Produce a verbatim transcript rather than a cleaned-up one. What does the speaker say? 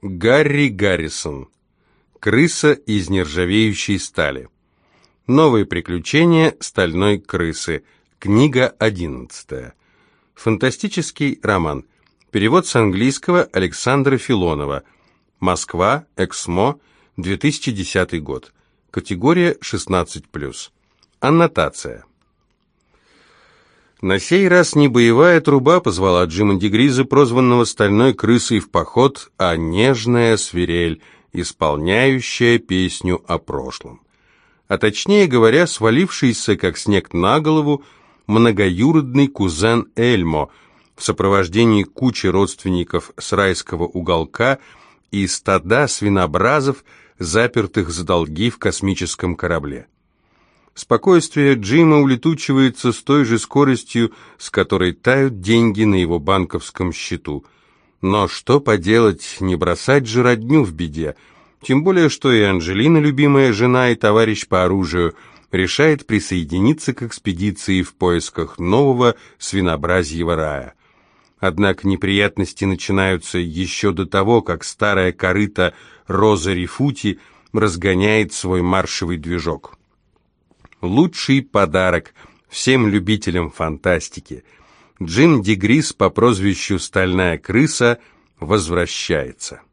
Гарри Гаррисон. Крыса из нержавеющей стали. Новые приключения стальной крысы. Книга одиннадцатая. Фантастический роман. Перевод с английского Александра Филонова. Москва, Эксмо, две тысячи десятый год. Категория шестнадцать плюс. Аннотация. На сей раз не боевая труба позвала Джима Дегриза, прозванного стальной крысой, в поход, а нежная свирель, исполняющая песню о прошлом. А точнее говоря, свалившийся, как снег на голову, многоюродный кузен Эльмо в сопровождении кучи родственников с райского уголка и стада свинобразов, запертых за долги в космическом корабле. Спокойствие Джима улетучивается с той же скоростью, с которой тают деньги на его банковском счету. Но что поделать, не бросать же родню в беде, тем более, что и Анжелина, любимая жена и товарищ по оружию, решает присоединиться к экспедиции в поисках нового свинобразьего рая. Однако неприятности начинаются еще до того, как старая корыта Роза Рифути разгоняет свой маршевый движок. Лучший подарок всем любителям фантастики. Джим Дегриз по прозвищу «Стальная крыса» возвращается.